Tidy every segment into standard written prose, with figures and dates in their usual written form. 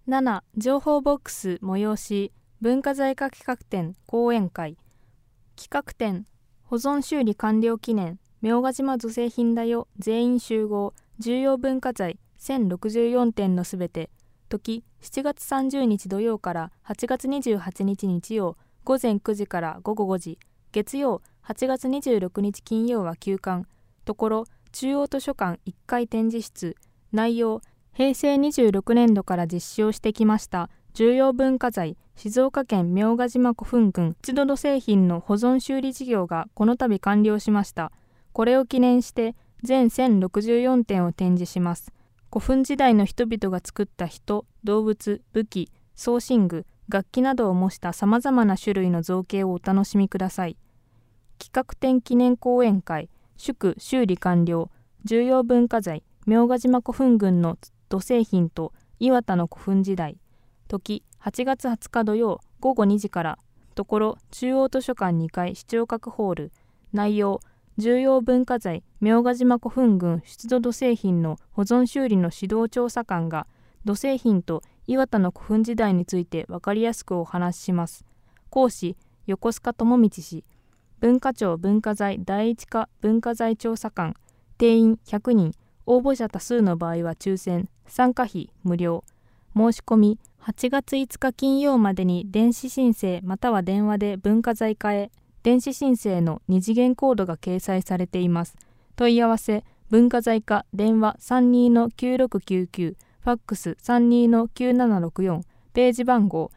7. 情報ボックス催し文化財化企画展講演会。企画展保存修理完了記念明賀島土製品だよ全員集合重要文化財1064点のすべて。時7月30日土曜から8月28日日曜午前9時から午後5時。月曜8月26日金曜は休館。ところ中央図書館1階展示室。内容平成26年度から実施をしてきました重要文化財静岡県明賀島古墳群土土製品の保存修理事業がこの度完了しました。これを記念して全1064点を展示します。古墳時代の人々が作った人、動物、武器、装身具、楽器などを模したさまざまな種類の造形をお楽しみください。企画展記念講演会祝修理完了重要文化財明賀島古墳群の土製品と磐田の古墳時代。時8月20日土曜午後2時から。ところ中央図書館2階視聴覚ホール。内容重要文化財明賀島古墳群出土土製品の保存修理の指導調査官が土製品と磐田の古墳時代について分かりやすくお話しします。講師横須賀智道氏。文化庁文化財第一課文化財調査官。定員100人。応募者多数の場合は抽選。参加費無料。申し込み8月5日金曜までに電子申請または電話で文化財課へ。電子申請の2次元コードが掲載されています。問い合わせ文化財課電話 32-9699 ファックス 32-9764 ページ番号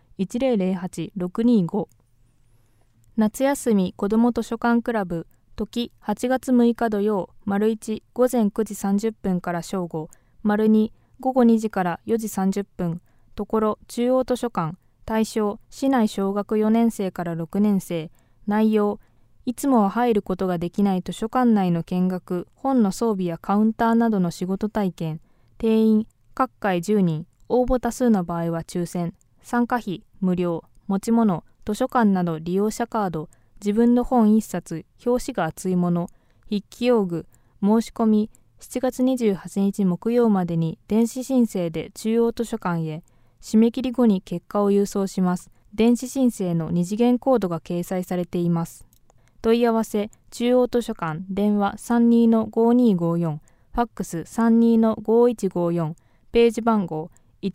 1008625。夏休み子ども図書館クラブ。時8月6日土曜丸1午前9時30分から正午丸2午後2時から4時30分。ところ中央図書館。対象市内小学4年生から6年生。内容いつもは入ることができない図書館内の見学本の装備やカウンターなどの仕事体験。定員各回10人。応募多数の場合は抽選。参加費無料。持ち物図書館など利用者カード自分の本1冊表紙が厚いもの筆記用具。申し込み7月28日木曜までに電子申請で中央図書館へ。締め切り後に結果を郵送します。電子申請の2次元コードが掲載されています。問い合わせ中央図書館電話 32-5254 ファックス 32-5154 ページ番号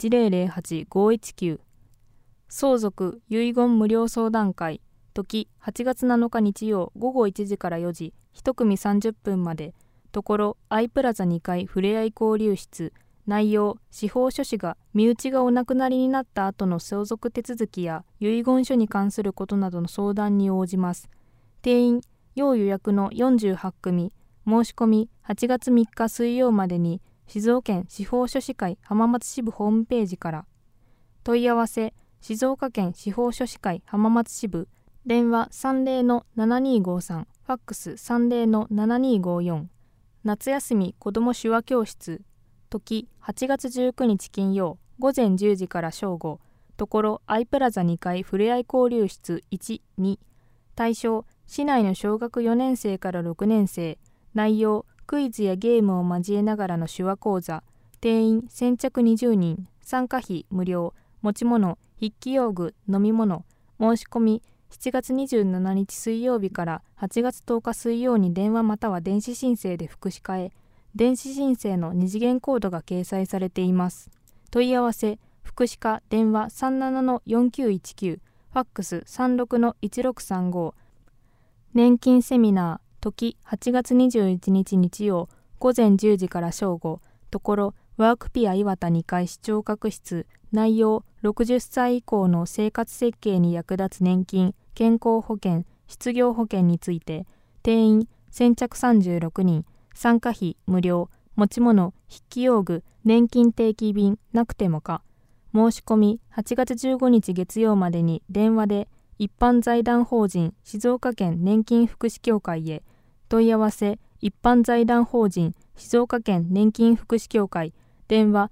1008519。相続遺言無料相談会。時8月7日日曜午後1時から4時1組30分まで。ところアイプラザ2階ふれあい交流室。内容司法書士が身内がお亡くなりになった後の相続手続きや遺言書に関することなどの相談に応じます。定員要予約の48組。申し込み8月3日水曜までに静岡県司法書士会浜松支部ホームページから。問い合わせ静岡県司法書士会浜松支部電話 30-7253 ファックス 30-7254。夏休み子ども手話教室。時8月19日金曜午前10時から正午。ところアイプラザ2階ふれあい交流室 1-2。対象市内の小学4年生から6年生。内容クイズやゲームを交えながらの手話講座。定員先着20人。参加費無料。持ち物筆記用具飲み物。申し込み7月27日水曜日から8月10日水曜に電話または電子申請で福祉課へ。電子申請の2次元コードが掲載されています。問い合わせ福祉課電話 37-4919 ファックス 36-1635。年金セミナー。時8月21日日曜午前10時から正午。ところワークピア磐田2階視聴覚室。内容60歳以降の生活設計に役立つ年金健康保険失業保険について。定員先着36人。参加費無料。持ち物筆記用具年金定期便なくてもか。申し込み8月15日月曜までに電話で一般財団法人静岡県年金福祉協会へ。問い合わせ一般財団法人静岡県年金福祉協会電話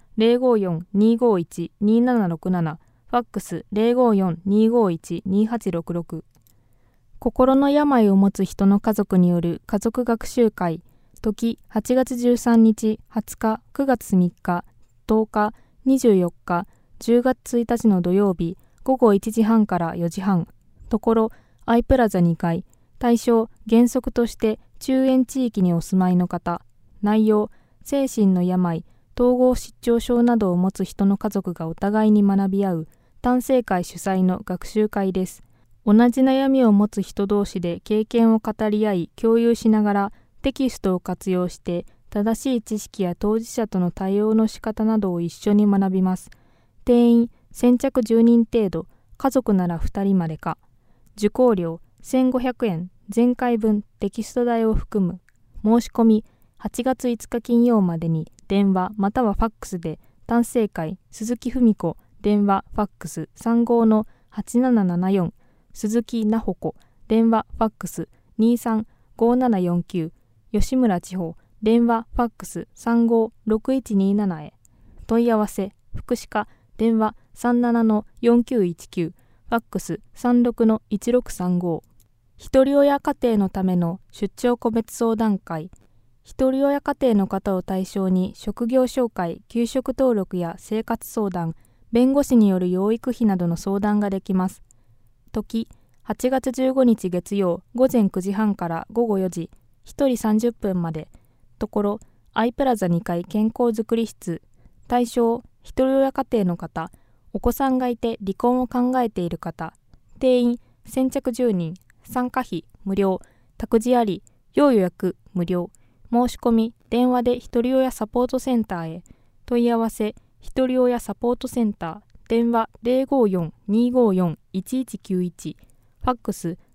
054-251-2767 ファックス 054-251-2866。心の病を持つ人の家族による家族学習会。時8月13日20日9月3日10日24日 10月1日の土曜日午後1時半から4時半。ところアイプラザ2階。対象原則として中遠地域にお住まいの方。内容精神の病、統合失調症などを持つ人の家族がお互いに学び合う丹精会主催の学習会です。同じ悩みを持つ人同士で経験を語り合い共有しながらテキストを活用して正しい知識や当事者との対応の仕方などを一緒に学びます。定員先着10人程度、家族なら2人までか。受講料1500円、前回分テキスト代を含む。申し込み8月5日金曜までに電話またはファックスで丹精会鈴木文子電話ファックス35-8774鈴木奈穂子電話ファックス235749吉村千穂電話ファックス356127へ。問い合わせ福祉課電話37-4919ファックス36-1635。ひとり親家庭のための出張個別相談会。ひとり親家庭の方を対象に職業紹介、給食登録や生活相談、弁護士による養育費などの相談ができます。時8月15日月曜午前9時半から午後4時、1人30分まで。ところアイプラザ2階健康づくり室。対象ひとり親家庭の方、お子さんがいて離婚を考えている方。定員先着10人、参加費無料、託児あり、要予約無料。申し込み電話でひとり親サポートセンターへ。問い合わせひとり親サポートセンター電話 054-254-1191 ファックス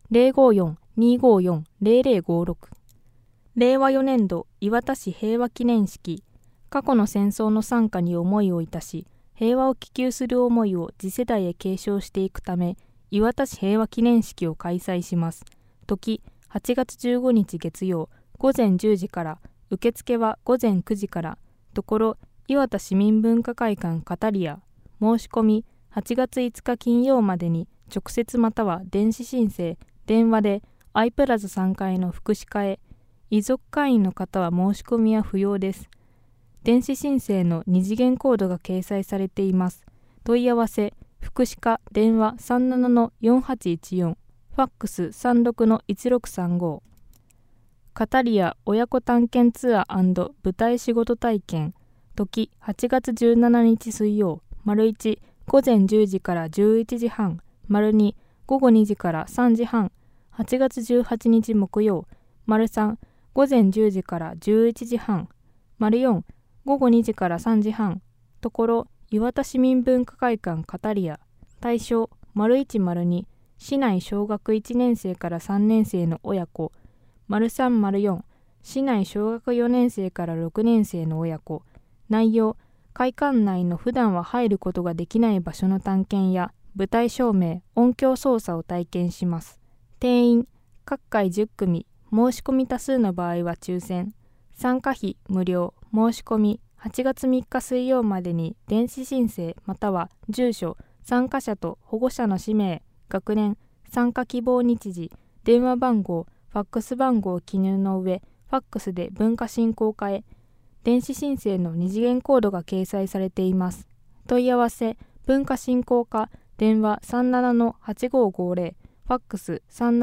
054-254-0056。令和4年度磐田市平和記念式。過去の戦争の惨禍に思いをいたし、平和を希求する思いを次世代へ継承していくため、磐田市平和記念式を開催します。時8月15日月曜午前10時から、受付は午前9時から。ところ磐田市民文化会館カタリア。申し込み8月5日金曜までに直接または電子申請電話でアイプラザ3階の福祉課へ。遺族会員の方は申し込みは不要です。電子申請の2次元コードが掲載されています。問い合わせ福祉課電話 37-4814 ファックス 36-1635。カタリア親子探検ツアー&舞台仕事体験。時8月17日水曜 ① 午前10時から11時半 ② 午後2時から3時半。8月18日木曜 ③ 午前10時から11時半 ④ 午後2時から3時半。ところ磐田市民文化会館カタリア。対象 ① 市内小学1年生から3年生の親子。③ 市内小学4年生から6年生の親子。内容会館内の普段は入ることができない場所の探検や舞台照明、音響操作を体験します。定員各回10組、申し込み多数の場合は抽選。参加費無料。申し込み8月3日水曜までに電子申請または住所、参加者と保護者の氏名、学年、参加希望日時、電話番号、ファックス番号を記入の上、ファックスで文化振興課へ。電子申請の2次元コードが掲載されています。問い合わせ文化振興課電話 37-8550 ファックス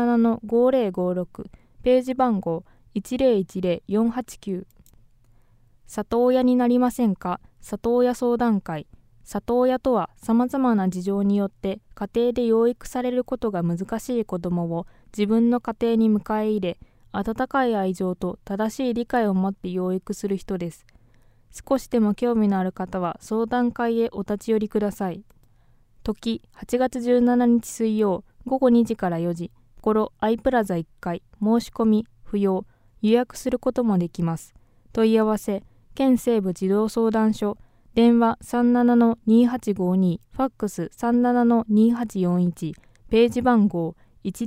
37-5056 ページ番号 1010489。里親になりませんか？里親相談会。里親とはさまざまな事情によって家庭で養育されることが難しい子どもを自分の家庭に迎え入れ、温かい愛情と正しい理解を持って養育する人です。少しでも興味のある方は相談会へお立ち寄りください。時8月17日水曜午後2時から4時。ころアイプラザ1階。申し込み不要。予約することもできます。問い合わせ県西部児童相談所電話 37-2852 ファックス 37-2841 ページ番号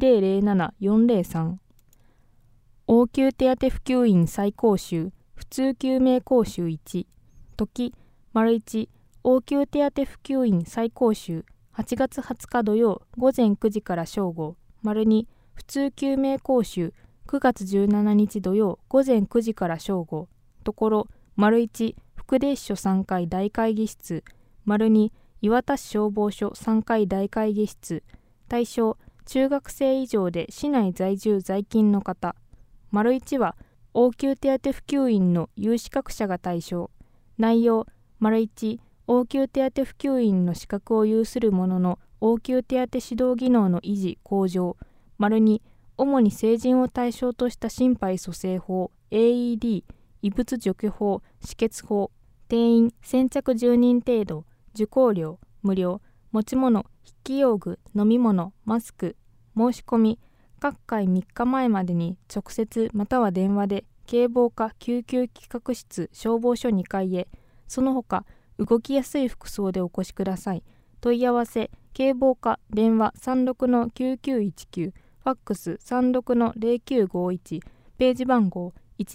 1007403。応急手当普及員再講習普通救命講習1。時 ① 応急手当普及員再講習8月20日土曜午前9時から正午。②普通救命講習9月17日土曜午前9時から正午。ところ ①福田支所3階大会議室。② 磐田市消防署3階大会議室。対象、中学生以上で市内在住在勤の方。1は、応急手当普及員の有資格者が対象。内容、1、応急手当普及員の資格を有する者の応急手当指導技能の維持・向上。2、主に成人を対象とした心肺蘇生法、AED、異物除去法、止血法。定員、先着10人程度。受講料、無料。持ち物、筆記用具、飲み物、マスク。申し込み、各回3日前までに直接または電話で警防課救急企画室消防署2階へ、その他動きやすい服装でお越しください。問い合わせ、警防課電話36-9919、ファックス36-0951、ページ番号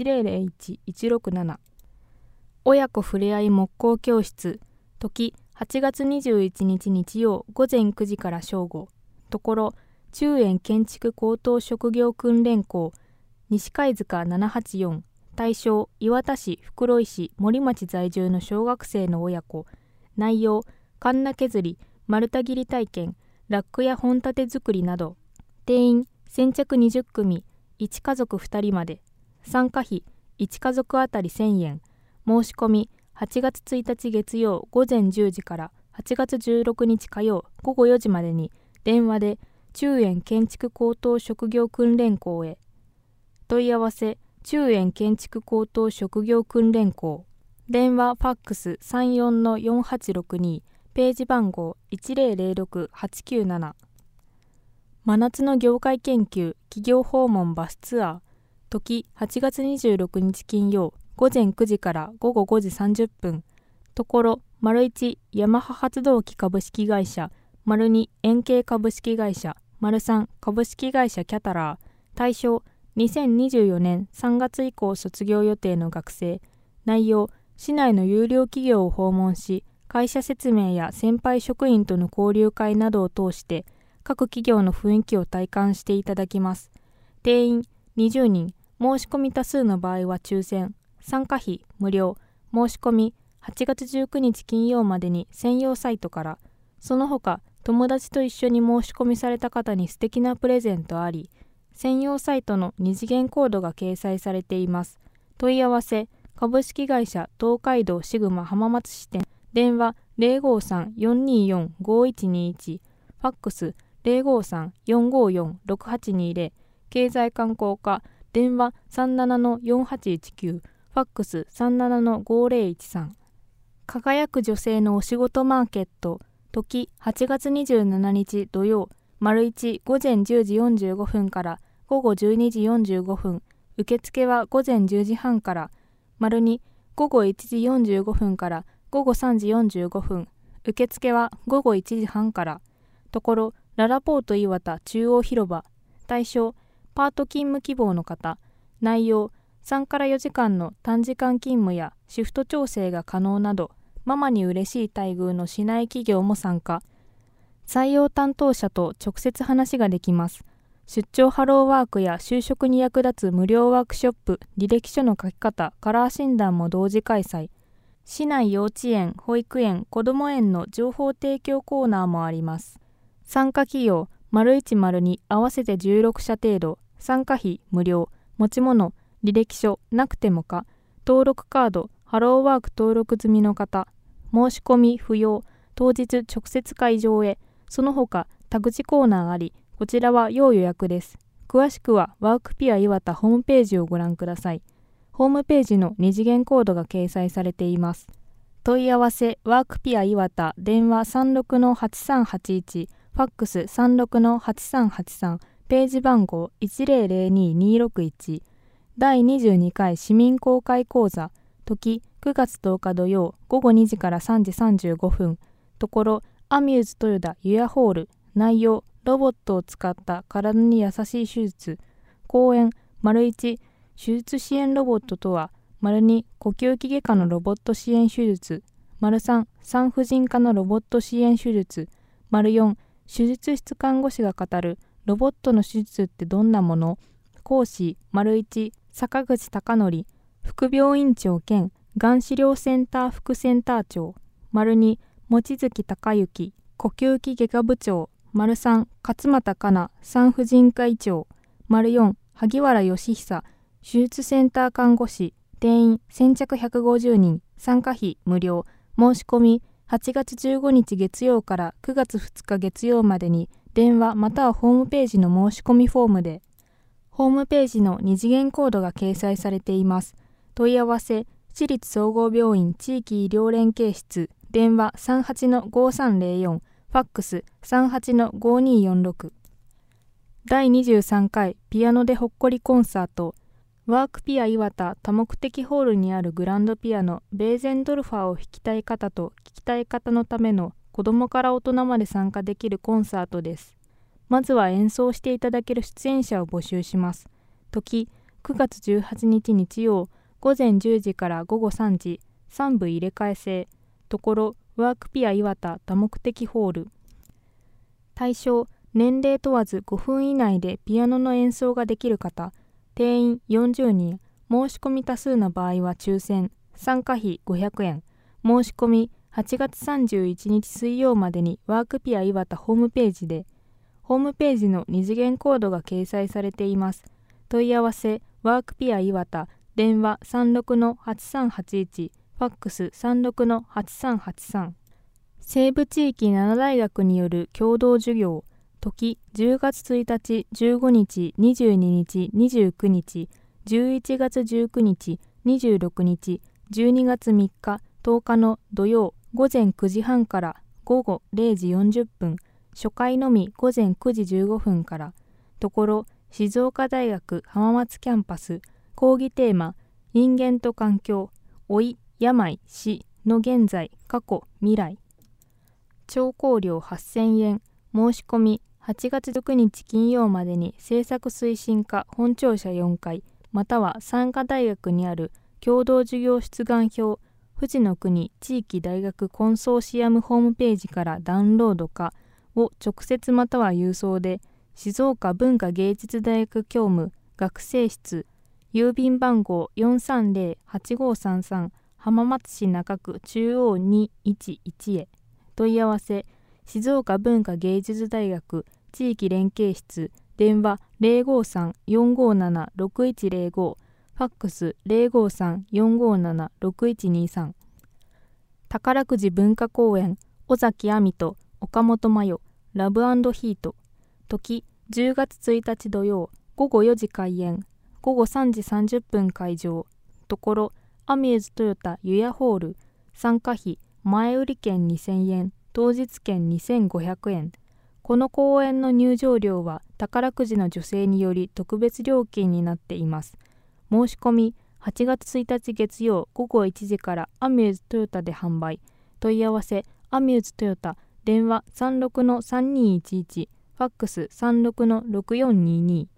1001167。親子ふれあい木工教室。時8月21日日曜午前9時から正午。ところ、中園建築高等職業訓練校、西貝塚784。対象、磐田市、袋井市、森町在住の小学生の親子。内容、カンナ削り、丸太切り体験、ラックや本立て作りなど。定員、先着20組、1家族2人まで。参加費、1家族あたり1000円。申し込み、8月1日月曜午前10時から8月16日火曜午後4時までに電話で中園建築高等職業訓練校へ。問い合わせ、中園建築高等職業訓練校。電話ファックス34-4862、ページ番号1006897。真夏の業界研究企業訪問バスツアー。時8月26日金曜午前9時から午後5時30分。ところ、1、ヤマハ発動機株式会社、2、円形株式会社、3、株式会社キャタラー。対象、2024年3月以降卒業予定の学生。内容、市内の優良企業を訪問し、会社説明や先輩職員との交流会などを通して、各企業の雰囲気を体感していただきます。定員、20人。申し込み多数の場合は抽選。参加費無料。申し込み8月19日金曜までに専用サイトから。その他友達と一緒に申し込みされた方に素敵なプレゼントあり、専用サイトの2次元コードが掲載されています。問い合わせ、株式会社東海道シグマ浜松支店。電話 053-424-5121、ファックス 053-454-6820。経済観光課電話 37-4819、ファックス 37-5013。輝く女性のお仕事マーケット。時8月27日土曜、1午前10時45分から午後12時45分。受付は午前10時半から。2午後1時45分から午後3時45分。受付は午後1時半から。ところ、ララポート磐田中央広場。対象、パート勤務希望の方。内容、3から4時間の短時間勤務やシフト調整が可能など、ママに嬉しい待遇の市内企業も参加。採用担当者と直接話ができます。出張ハローワークや就職に役立つ無料ワークショップ、履歴書の書き方、カラー診断も同時開催。市内幼稚園、保育園、子ども園の情報提供コーナーもあります。参加企業、0102合わせて16社程度。参加費無料。持ち物、履歴書なくてもか。登録カード、ハローワーク登録済みの方。申し込み不要。当日直接会場へ。その他田口コーナーあり、こちらは要予約です。詳しくはワークピア磐田ホームページをご覧ください。ホームページの2次元コードが掲載されています。問い合わせ、ワークピア磐田電話 36-8381、ファックス 36-8383、ページ番号 1002261。第22回市民公開講座。時9月10日土曜午後2時から3時35分。ところ、アミューズ豊田ユアホール。内容、ロボットを使った体に優しい手術。講演、1、手術支援ロボットとは、2、呼吸器外科のロボット支援手術。3、産婦人科のロボット支援手術。4、手術室看護師が語るロボットの手術ってどんなもの？講師、1、坂口貴則、副病院長兼がん資料センター副センター長。2、 望月孝之、呼吸器外科部長、3、勝俣香奈産婦人科医長、4、萩原義久、手術センター看護師、定員先着150人、参加費無料、申し込み8月15日月曜から9月2日月曜までに電話またはホームページの申し込みフォームで、ホームページの2次元コードが掲載されています。問い合わせ、市立総合病院地域医療連携室、電話 38-5304、ファックス 38-5246。第23回ピアノでほっこりコンサート、ワークピア岩田多目的ホールにあるグランドピアノベーゼンドルファーを弾きたい方と聴きたい方のための子どもから大人まで参加できるコンサートです。まずは演奏していただける出演者を募集します。時、9月18日日曜、午前10時から午後3時、3部入れ替え制。ところ、ワークピア岩田多目的ホール。対象、年齢問わず5分以内でピアノの演奏ができる方。定員40人。申し込み多数の場合は抽選。参加費500円。申し込み8月31日水曜までにワークピア岩田ホームページで、ホームページの2次元コードが掲載されています。問い合わせ、ワークピア岩田、電話 36-8381、ファックス 36-8383。西部地域7大学による共同授業、時10月1日、15日、22日、29日、11月19日、26日、12月3日、10日の土曜午前9時半から午後0時40分、初回のみ午前9時15分から。ところ、静岡大学浜松キャンパス。講義テーマ、人間と環境、老い、病、死の現在、過去、未来。聴講料8000円。申し込み8月19日金曜までに制作推進課本庁舎4階、または産科大学にある共同授業出願表、富士の国地域大学コンソーシアムホームページからダウンロードかを直接または郵送で、静岡文化芸術大学教務学生室、郵便番号 430-8533 浜松市中区中央211へ。問い合わせ、静岡文化芸術大学地域連携室、電話 053-457-6105、ファックス 053-457-6123。宝くじ文化公園、尾崎亜美と岡本真代、ラブ&ヒート。時、10月1日土曜、午後4時開演、午後3時30分会場。ところ、アミューズトヨタユヤホール。参加費、前売り券2000円、当日券2500円。この公演の入場料は宝くじの助成により特別料金になっています。申し込み8月1日月曜午後1時からアミューズトヨタで販売。問い合わせ、アミューズトヨタ、電話 36-3211、ファックス 36-6422。